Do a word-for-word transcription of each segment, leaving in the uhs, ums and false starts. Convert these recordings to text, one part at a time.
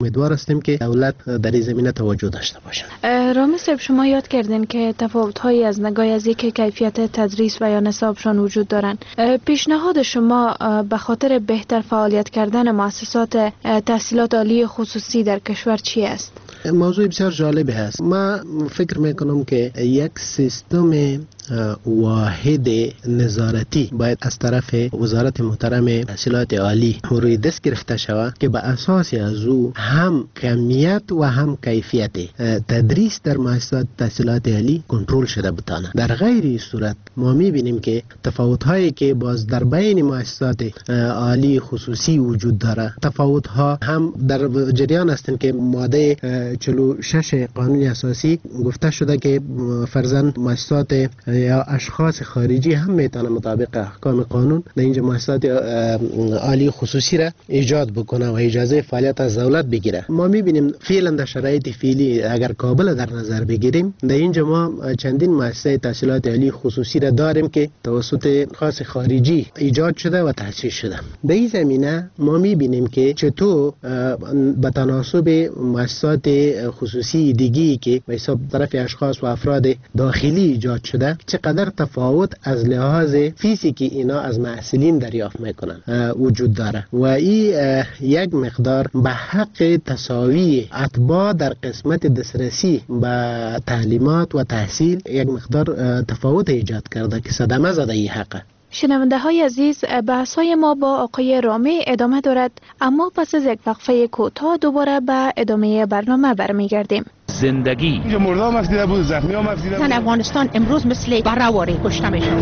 امیدوار هستیم که دولت در این زمینه توجه داشته باشه. رامین صاحب، شما یاد کردین که تفاوت‌هایی از نگاه از یک کیفیت تدریس و یا نصابشان وجود دارن. پیشنهاد شما به خاطر بهتر فعالیت کردن مؤسسات تحصیلات عالی خصوصی در کشور چی است؟ موضوع بسیار جالبی هست. ما فکر میکنم که یک سیستم واحد نظارتی باید از طرف وزارت محترم تحصیلات عالی روی دست گرفته شود که به اساس از او هم کمیت و هم کیفیت تدریس در مؤسسات تحصیلات عالی کنترل شده بتانه. در غیر این صورت ما میبینیم که تفاوت هایی که باز در بین مؤسسات عالی خصوصی وجود داره، تفاوت ها هم در جریان هستند که ماده چهل و شش قانون اساسی گفته شده که فرزند مؤسسات یا اشخاص خارجی هم میتونه مطابق احکام قانون در اینجا مؤسسات عالی خصوصی را ایجاد بکنه و اجازه فعالیت از دولت بگیره. ما میبینیم فعلا در شرایط فعلی اگر کابل در نظر بگیریم، در اینجا ما چندین مؤسسه تحصیلات عالی خصوصی را داریم که توسط اشخاص خارجی ایجاد شده و تأسیس شده. در این زمینه ما میبینیم که چطور به تناسب مؤسسات خصوصی دیگی که به حساب طرف اشخاص و افراد داخلی ایجاد شده چقدر تفاوت از لحاظ فیزیکی اینا از محصلین دریافت میکنن وجود داره و این یک مقدار به حق تساوی اتباع در قسمت دسترسی به تعلیمات و تحصیل یک مقدار تفاوت ایجاد کرده که صدمه زده این حقه. شنونده های عزیز، بحث‌های ما با آقای رامی ادامه دارد، اما پس از یک وقفه کوتاه دوباره به ادامه برنامه برمیگردیم. زندگی مردم افسیده بود، زخمی هم افسیده بود. افغانستان امروز مثل بره‌واره کشته میشن.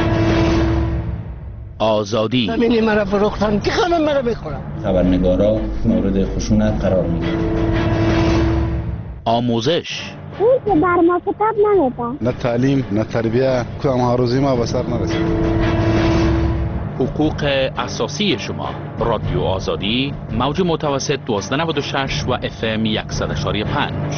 آزادی زمینی مرا فروختن که خانم مرا بخورم. خبرنگارا مورد خشونت قرار میگیرن. آموزش اون که بر ما کتاب نمیده. نه تعلیم نه تربیه، کدام هاروزی ما به سر نرسید. حقوق اساسی شما. رادیو آزادی، موج متوسط دوازده نود و شش و اف ام صد و یک و پنج.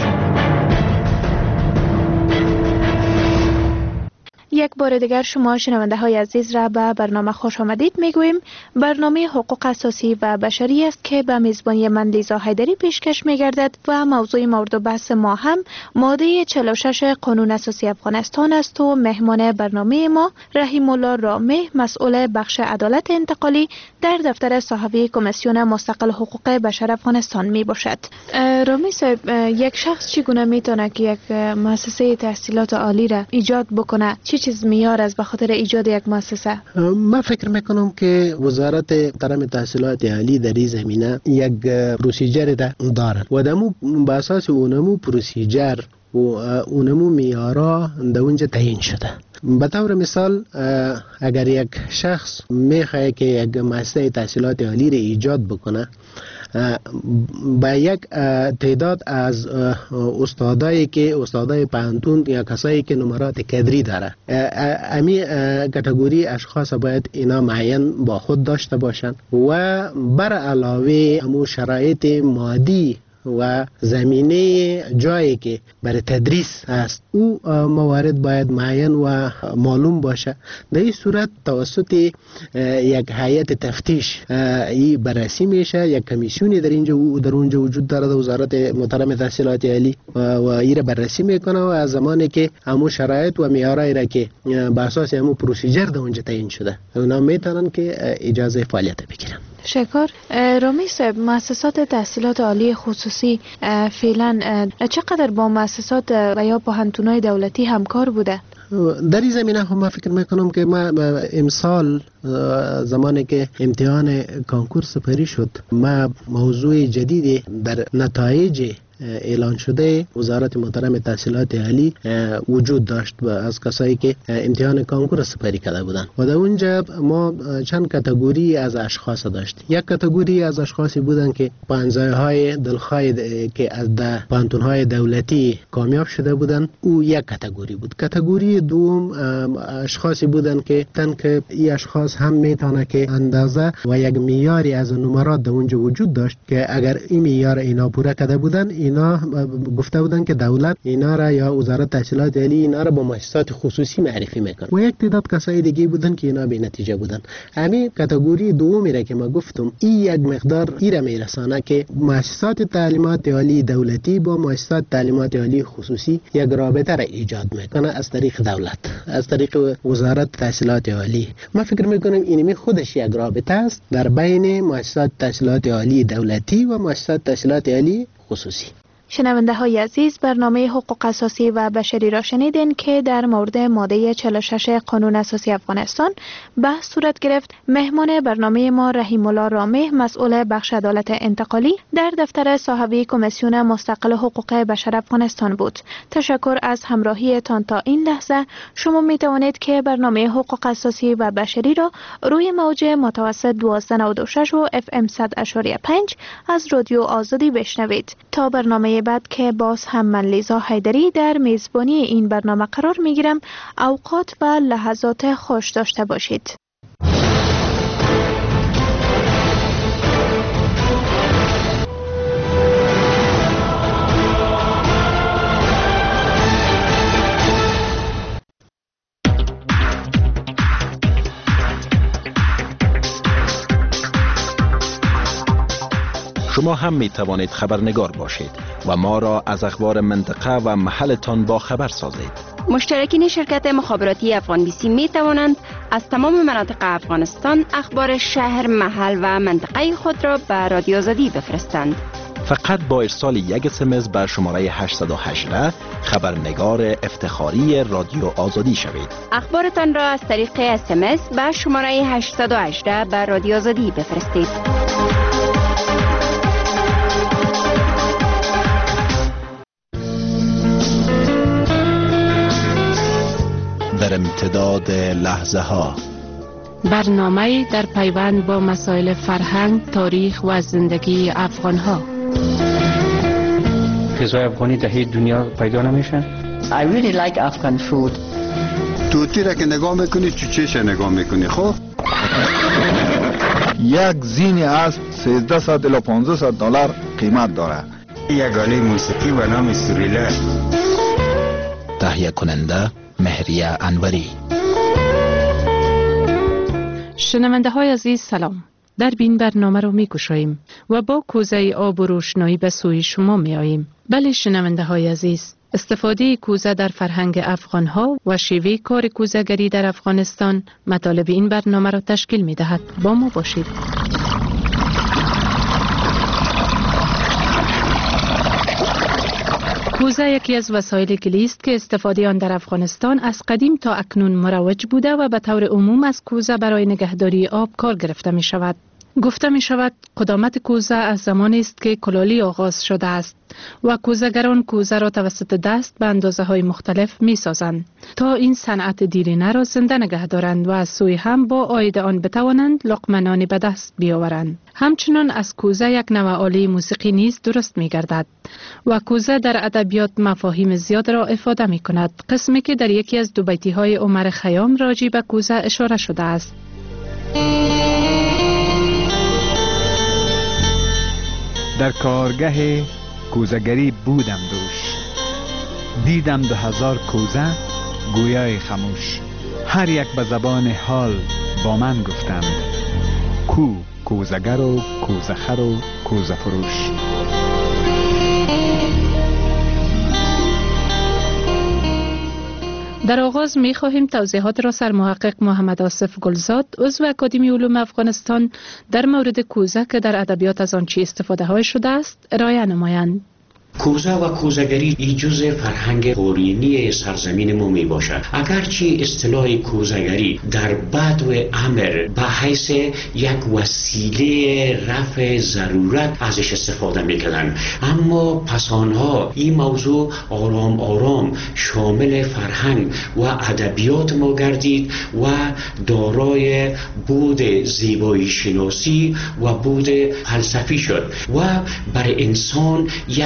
یک بار دیگر شما شنونده های عزیز را به برنامه خوش آمدید میگوییم. برنامه حقوق اساسی و بشری است که به میزبانی من لیزا حیدری پیشکش میگردد و موضوع مورد بحث ما هم ماده چهل و شش قانون اساسی افغانستان است و مهمان برنامه ما رحیم الله رامه، مسئول بخش عدالت انتقالی در دفتر صحافی کمیسیون مستقل حقوق بشر افغانستان می باشد. رامی صاحب، یک شخص چگونه میتونه که یک مؤسسه تحصیلات عالی را ایجاد بکنه؟ چی چیز میار از به خاطر ایجاد یک مؤسسه؟ من فکر میکنم که وزارت محترم تحصیلات عالی در این زمینه یک پروسیجر دارد و دمو به اساس اونمو پروسیجر و اونمو میارا در اونجا تعیین شده. به طور مثال اگر یک شخص میخواه که یک مؤسسه تحصیلات عالی را ایجاد بکنه، با یک تعداد از استادایی که استادای پانتون یا کسایی که نمرات کدری داره، امی کاتگوری اشخاص باید اینا معین با خود داشته باشند و بر علاوه امو شرایط مادی و زمینه جایی که برای تدریس هست او موارد باید معین و معلوم باشه. در این صورت توسط یک هیئت تفتیش ای بررسی میشه. یک کمیسیونی در اینجا در اونجا وجود داره در وزارت محترم تحصیلات عالی و ای را بررسی میکنه و از زمانی که همون شرایط و معیارایی را که بر اساس همون پروسیجر در اونجا تعیین شده اونا میتونن که اجازه فعالیت بگیرن. شکر. رامی صاحب، مؤسسات تحصیلات عالی خصوصی فعلا چقدر با مؤسسات و یا پوهنتون‌های دولتی همکار بوده؟ در این زمینه هم من فکر میکنم که ما امسال زمانی که امتحان کانکور سپری شد، ما موضوع جدیدی در نتایج اعلان شده وزارت محترم تحصیلات عالی وجود داشت از کسایی که امتحان کانکور سپری کرده بودند و در اونجا ما چند کاتگوری از اشخاص داشت. یک کاتگوری از اشخاصی بودند که پانزهای دلخواه که از پانتون‌های دولتی کامیاب شده بودند، او یک کاتگوری بود. کاتگوری دوم اشخاصی بودند که تن که این اشخاص هم میتونه که اندازه و یک معیاری از نمرات در اونجا وجود داشت که اگر این معیار اینا پوره کرده بودند اینا گفته بودن که دولت اینا را یا وزارت تحصیلات عالی اینا را با مؤسسات خصوصی معرفی میکنه و یک تعداد کسای دیگه بودن که اینا به نتیجه بودن. همین کاتگوری دومی را که ما گفتم این یک مقدار ایره میرسانه که مؤسسات تعلیمات عالی دولتی با مؤسسات تعلیمات عالی خصوصی یک رابطه را ایجاد میکنه از طریق دولت، از طریق وزارت تحصیلات عالی. ما فکر میکنم اینمی خودش یک رابطه است در بین مؤسسات تحصیلات عالی دولتی و مؤسسات تحصیلات عالی خصوصی. شنونده های عزیز، برنامه حقوق اساسی و بشری را شنیدین که در مورد ماده چهل و شش قانون اساسی افغانستان بحث صورت گرفت. مهمان برنامه ما رحیم الله رامه، مسئول بخش عدالت انتقالی در دفتر صاحبی کمیسیون مستقل حقوق بشر افغانستان بود. تشکر از همراهی تان تا این لحظه. شما می توانید که برنامه حقوق اساسی و بشری را روی موج متوسط دوازده نود و شش و اف ام صد اشاری پنج از رادیو آزادی بشنوید. تا برنامه بعد که باز هم من لیزا حیدری در میزبانی این برنامه قرار می گیرم، اوقات و لحظات خوش داشته باشید. شما هم می توانید خبرنگار باشید و ما را از اخبار منطقه و محلتان با خبر سازید. مشترکین شرکت مخابراتی افغان بی سی می توانند از تمام مناطق افغانستان اخبار شهر، محل و منطقه خود را به رادیو آزادی بفرستند. فقط با ارسال یک اس ام اس به شماره هشتصد و هجده خبرنگار افتخاری رادیو آزادی شوید. اخبارتان را از طریق اس ام اس به شماره هشتصد و هجده به رادیو آزادی بفرستید. در امتداد لحظه ها، برنامه در پیوند با مسائل فرهنگ، تاریخ و زندگی افغان ها. غذای افغانی در هیچ دنیا پیدا نمیشه. I really like Afghan food. توتی را که نگاه میکنی چوچهش نگاه میکنی. خب یک زین اسب سیزده صد الی پانزده صد دلار قیمت داره. یک آله موسیقی به نام سوریله. تهیه کننده مهریه انوری. شنونده های عزیز سلام. در بین برنامه رو می گشاییم و با کوزه آب و روشنایی به سوی شما می آییم. بله شنونده های عزیز، استفاده کوزه در فرهنگ افغان ها و شیوه کار کوزه‌گری در افغانستان مطالب این برنامه را تشکیل می دهد. با ما باشید. کوزه یکی از وسایل گلی است که استفاده آن در افغانستان از قدیم تا اکنون مروج بوده و به طور عموم از کوزه برای نگهداری آب کار گرفته می شود. گفته می شود قدامت کوزه از زمانی است که کلالی آغاز شده است و کوزه‌گران کوزه را توسط دست به اندازه های مختلف می سازند تا این صنعت دیرینه را زنده نگه دارند و از سوی هم با عاید آن بتوانند لقمه به دست بیاورند. همچنین از کوزه یک نوع آله موسیقی نیز درست می گردد و کوزه در ادبیات مفاهیم زیاد را افاده می کند، قسمی که در یکی از دو بیتی های عمر خیام راجع به کوزه اشاره شده است. در کارگاه کوزه‌گری بودم دوش، دیدم دو هزار کوزه گویای خموش، هر یک به زبان حال با من گفتند کو کوزه‌گر و کوزه‌خر و کوزه فروش. در آغاز می خواهیم توضیحات را سرمحقق محمد آصف گلزاد عضو اکادمی علوم افغانستان در مورد کوزه که در ادبیات از آن چی استفاده های شده است ارائه نمایند. کوزه و کوزه‌گری ای جزء فرهنگ قرینی سرزمین ما می باشد. اگرچه اصطلاح کوزه‌گری در بدو امر به حیث یک وسیله رفع ضرورت ازش استفاده می کردن، اما پسانها این موضوع آرام آرام شامل فرهنگ و ادبیات ما گردید و دارای بود زیبایی شناسی و بود فلسفی شد و برای انسان یک نوع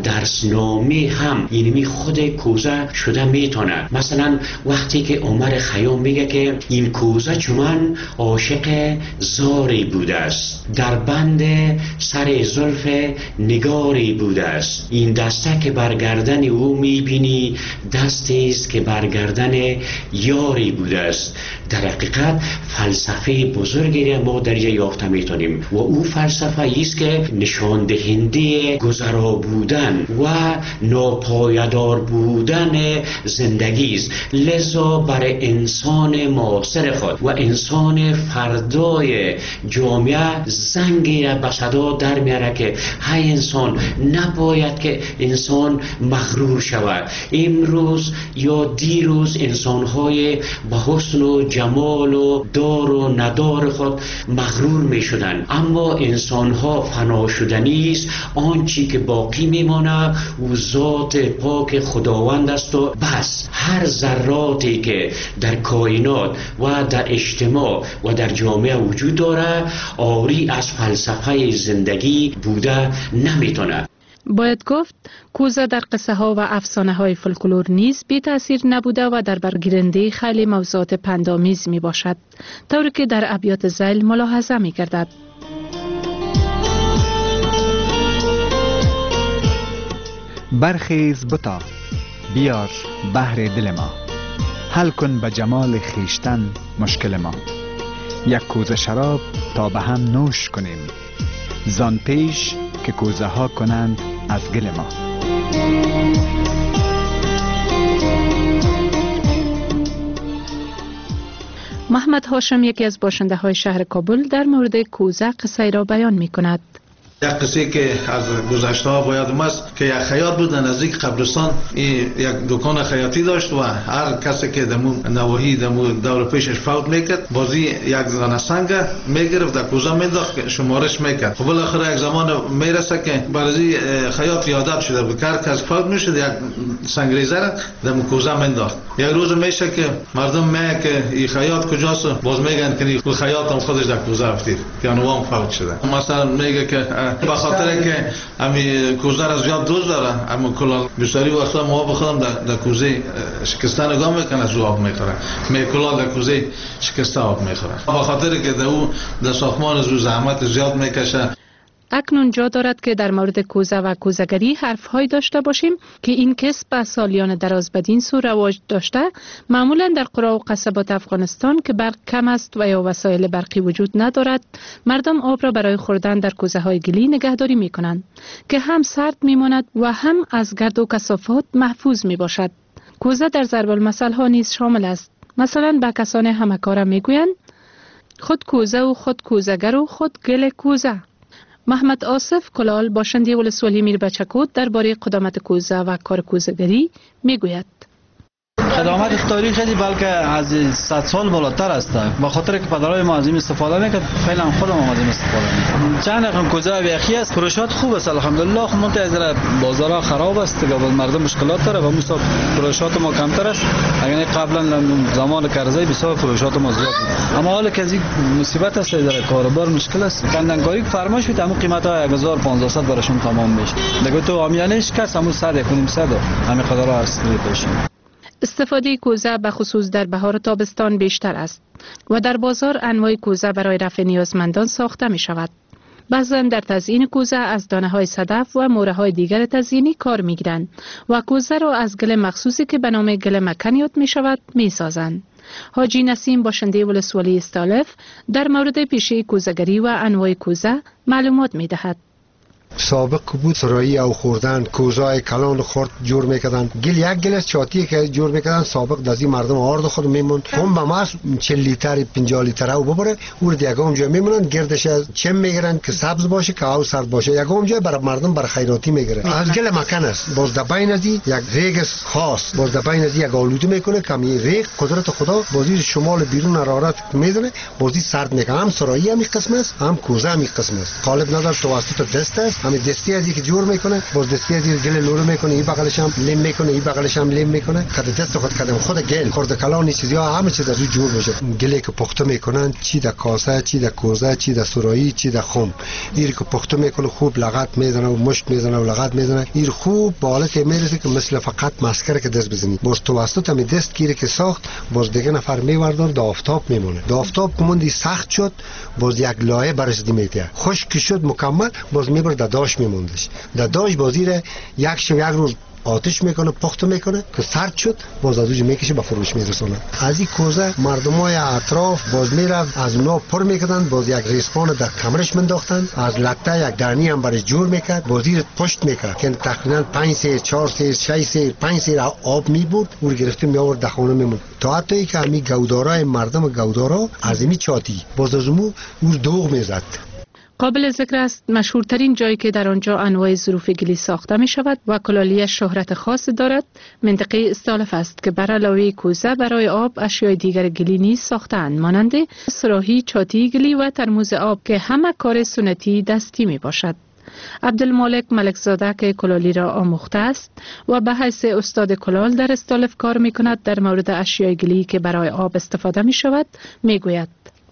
درسنامه هم اینمی خود کوزه شده میتونه. مثلا وقتی که عمر خیام میگه که این کوزه چون عاشق زاری بوده است، در بند سر زلف نگاری بوده است، این دسته که برگردن او میبینی دستی است که برگردن یاری بوده است. در حقیقت فلسفه بزرگی ما در اینجا یافته میتونیم و او فلسفه است که نشان دهنده گذرا بودن و ناپایدار بودن زندگی است. لذا برای انسان معاصر خود و انسان فردای جامعه زنگی را به صدا در میاره که های انسان نباید که انسان مغرور شود. امروز یا دیروز انسان‌های به حسن و جمال و دار و ندار خود مغرور می شدن، اما انسان‌ها فنا شدنی است. آنچه که باقی میمانه او ذات پاک خداوند است و بس. هر ذراتی که در کائنات و در اجتماع و در جامعه وجود داره آری از فلسفه زندگی بوده نمیتونه. باید گفت کوزه در قصه ها و افسانه های فولکلور نیز بی تأثیر نبوده و در برگیرنده خیلی موضوعات پندآمیز می باشد، طوری که در ابیات ذیل ملاحظه می گردد. برخیز بتا بیار بحر دل ما، حل کن به جمال خیشتن مشکل ما، یک کوزه شراب تا به هم نوش کنیم، زان پیش که کوزه ها کنند از گل ما. محمد هاشم، یکی از باشنده های شهر کابل، در مورد کوزه قصه را بیان می کند. یک قصه که از گذشته ها باید است که یک خیاط بود نزدیک قبرستان، یک دکان خیاطی داشت و هر کسی که دمو نواحی دمو دور پیشش فوت میکرد بازی یک زن سنگ میگرفت در کوزه مینداخت شمارش میکرد. خب بالاخره یک زمان میرسه که برای خیاط یادت شده بود که هر کس فوت میشد یک سنگریزه را دمو کوزه مینداخت. یک روز میشه که مردم میگن که این خیاط کجاست، باز میگن که این خیاط هم خودش در کوزه افتید که انوام فوت شده. مثلا میگه که به خاطر که امی کوزه را زیاد دوست داره، اما کلال بسیاری وقتا ما بخودم در, در کوزه شکسته نگاه میکنه از او آب میخوره، می کلال در کوزه شکسته آب میخوره به خاطر که در او در ساختمان از او زحمت زیاد میکشه. اکنون جا دارد که در مورد کوزه و کوزه‌گری حرف‌هایی داشته باشیم که این کسب به سالیان دراز بدین سو رواج داشته. معمولا در قرى و قصبات افغانستان که برق کم است و یا وسایل برقی وجود ندارد، مردم آب را برای خوردن در کوزه‌های گلی نگهداری می‌کنند که هم سرد می‌ماند و هم از گرد و کثافات محفوظ می‌باشد. کوزه در ضرب المثل ها نیز شامل است. مثلا به کسان همکارم می‌گویند خود کوزه و خود کوزه‌گر و خود گل کوزه. محمد آصف کلال، باشنده ولسوالی میربچکوت، درباره قدامت کوزه و کار کوزه‌گری میگوید. قدامت تاریخی بلکه از صد سال بالاتر است، به خاطر که پدرای ما از این استفاده میکرد، فعلا خودم هم از این استفاده میکنم. چند رقم کوزه بیخی است، فروشات خوب است الحمدلله. خب منتظر بازارها خراب است دیگه، مردم مشکلات داره و مصاب فروشات ما کمتر است. اگر قبلا زمان کرزی بسیار فروشات ما زیاد بود، اما حالا که از این مصیبت است در کاروبار مشکل است. کندنکاری فرمایش میده همون قیمت ها یک هزار و پانصد براشون تمام میشه دیگه. تو آمیانش کس همون صد یک و نیم صد همین قدر است میشه. استفاده کوزه به خصوص در بهار و تابستان بیشتر است و در بازار انواع کوزه برای رفع نیازمندان ساخته می شود. بعضا در تزیین کوزه از دانه های صدف و موره های دیگر تزیینی کار می گیرند و کوزه را از گل مخصوصی که به نام گل مکن یاد می شود می سازند. حاجی نسیم، باشنده ولسوالی استالف، در مورد پیشه کوزه‌گری و انواع کوزه معلومات می دهد. سابق بود سرایی او خوردن کوزای کلان خورد جور میکردن، گل یک گلس چاتی که جور میکردن سابق دزی مردم آرد خود میمون هم به ماس چهل لیتر پنجاه لیتر او ببره اون دیگه جای میمونن گردش چم میگیرن که سبز باشه که او سرد باشه، یگام جای برای مردم بر خیراتی میگیره. از گل مکن است، باز دبین ازی یک ریگ خاص، باز دبین ازی یک آلوده میکنه کمی ریگ قدرت خدا بازی شمال بیرون حرارت میزنه بازی سرد میکنه. هم سرایی هم قسم است هم کوزه هم قسم است، غالب نظر توسط دست است همین دستی از که جور میکنه، باز دستی از گل لورو میکنه، این بغلش هم لیم میکنه، این بغلش هم لیم میکنه. خود دست خود کدم خود گل خورده کلان چیزا همه چیز از رو جور میشه. گلی که پخته میکنن، چی در کاسه، چی در کوزه، چی در سرایی، چی در خم، این که پخته میکنه خوب لغت میزنه و مشت میزنه و لغت میزنه، این خوب به حالت میرسه که مثل فقط مسکره که دست بزنی. باز تو واسط همین دست گیره که ساخت، باز دیگه نفر میوردار در آفتاب میمونه. در آفتاب کموندی سخت شد، باز یک لایه برش دیمیته. خشک شد مکمل، باز میبره در داش میموندش. در داش بازیره یک شب یک روز آتش میکنه، پخته میکنه که سرد شد، باز از اونجا میکشه به فروش میرسونه. از این کوزه مردمای اطراف باز میرفت از اونا پر میکردن، باز یک ریسمان در کمرش منداختن، از لطه یک دانی هم برش جور میکرد، باز زیر پشت میکرد که تقریبا پنج سیر، چهار سیر، شش سیر، پنج سیر آب میبرد، اون گرفته میآورد در خونه میموند. تا حتی که همین گودارای مردم گودارا از این چاتی باز از اون دوغ میزد. قابل ذکر است مشهورترین جایی که در آنجا انواع ظروف گلی ساخته می شود و کلالیش شهرت خاص دارد منطقه استالف است که بر علاوه کوزه برای آب اشیای دیگر گلی نیز ساختند، مانند صراحی، چاتی گلی و ترموز آب که همه کار سنتی دستی می باشد. عبدالمالک ملکزاده که کلالی را آموخته است و به حیث استاد کلال در استالف کار می کند، در مورد اشیای گلی که برای آب استفاده می شود می گوید.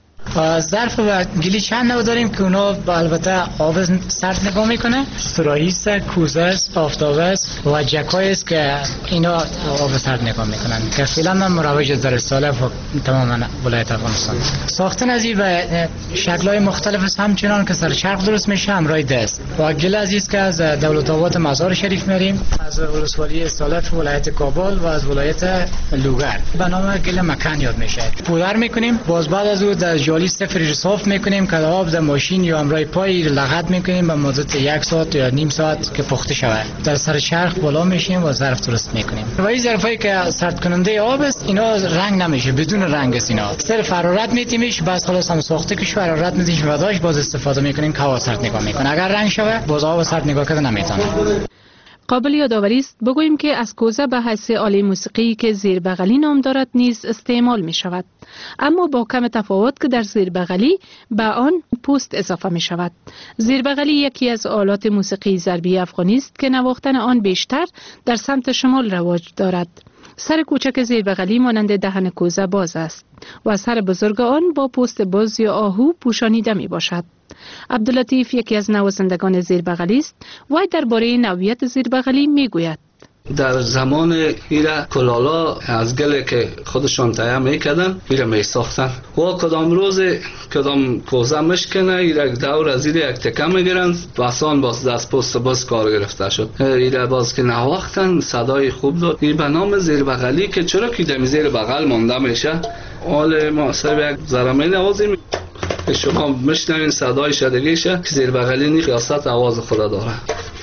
ظرف و گلی چند نوع داریم که اونا البته آب سرد نگاه میکنه. صراحی است، کوزه است، آفتاب است و جکای است که اینا آب سرد نگاه میکنن که فعلا من مروج در استالف و تمام ولایت افغانستان. ساختن از این و شکل‌های مختلف است، همچنان که سر چرخ درست میشه همراه دست. و گل عزیز که از دولت آباد مزار شریف میاریم، از ولسوالی استالف ولایت کابل و از ولایت لوگر. به نام گل مکان یاد میشه. پودر میکنیم، باز بعد از اون در جالی سفرش صاف میکنیم که آب در ماشین یا امرای پای لغت میکنیم به مدت یک ساعت یا نیم ساعت که پخته شود. در سر چرخ بالا میشیم و ظرف درست میکنیم. و این ظرفایی که سرد کننده آب است، اینا رنگ نمیشه، بدون رنگ است. اینا صرف حرارت میتیمش، بس خلاص هم ساخته که شو حرارت میدیش و داش باز استفاده میکنیم که هوا سرد نگاه میکنه. اگر رنگ شود باز آب سرد نگاه کرده نمیتونه. قابل یادآوری است بگوییم که از کوزه به حیث آله موسیقی که زیر بغلی نام دارد نیز استعمال می شود، اما با کم تفاوت که در زیر بغلی به آن پوست اضافه می شود. زیر بغلی یکی از آلات موسیقی ضربی افغانی است که نواختن آن بیشتر در سمت شمال رواج دارد. سر کوچک زیر بغلی مانند دهن کوزه باز است و سر بزرگ آن با پوست باز یا آهو پوشانیده می باشد. عبداللطیف یکی از نوازندگان زیر بغلی است و درباره نوعیت زیر بغلی می گوید. در زمان ایره کلالا از گله که خودشان تهیه میکردن ایره میساختن و کدام روز کدام کوزه مشکنه ایره دور از ایره یک تکه میگیرن بسان باز دست پست باز کار گرفته شد. ایره باز که نواختن صدای خوب داد. این به نام زیر بغلی که چرا که دمی زیر بغل مانده میشه. حال ما سر یک زرمه نوازیم شما مشنوین صدای شدگیشه که زیر بغلی نی خیاست آواز خود داره.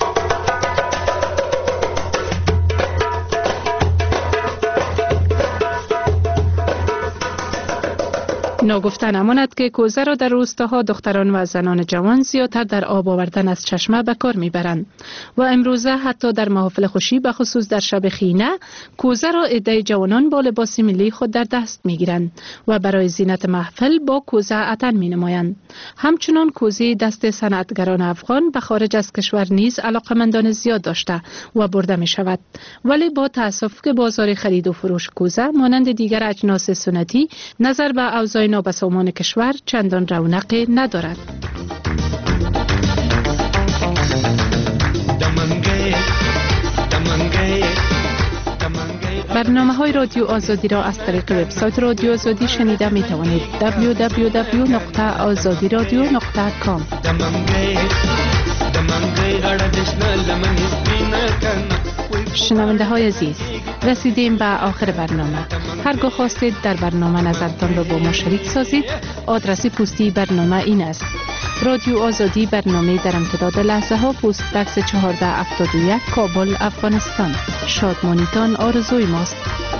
ناگفته نماند که کوزه را در روستاها دختران و زنان جوان زیادتر در آب آوردن از چشمه به کار میبرند و امروزه حتی در محافل خوشی به خصوص در شب خینه کوزه را عده جوانان با لباس ملی خود در دست میگیرند و برای زینت محفل با کوزه عطر مینمایند. همچنان کوزه دست صنعتگران افغان به خارج از کشور نیز علاقمندان زیاد داشته و برده می شود، ولی با تأسف که بازار خرید و فروش کوزه مانند دیگر اجناس سنتی نظر به اوضاع نابسامان کشور چندان رونق ندارد. برنامه های رادیو آزادی را از طریق وبسایت رادیو آزادی شنیده می توانید. دبلیو دبلیو دبلیو نقطه آزادی رادیو نقطه کام. شنونده های عزیز، رسیدیم به آخر برنامه. هرگاه خواستید در برنامه نظرتان را با ما شریک سازید، آدرس پستی برنامه این است: رادیو آزادی، برنامه در امتداد لحظه ها، پست بکس چهارده هفتاد و یک، کابل، افغانستان. شادمانیتان آرزوی ماست.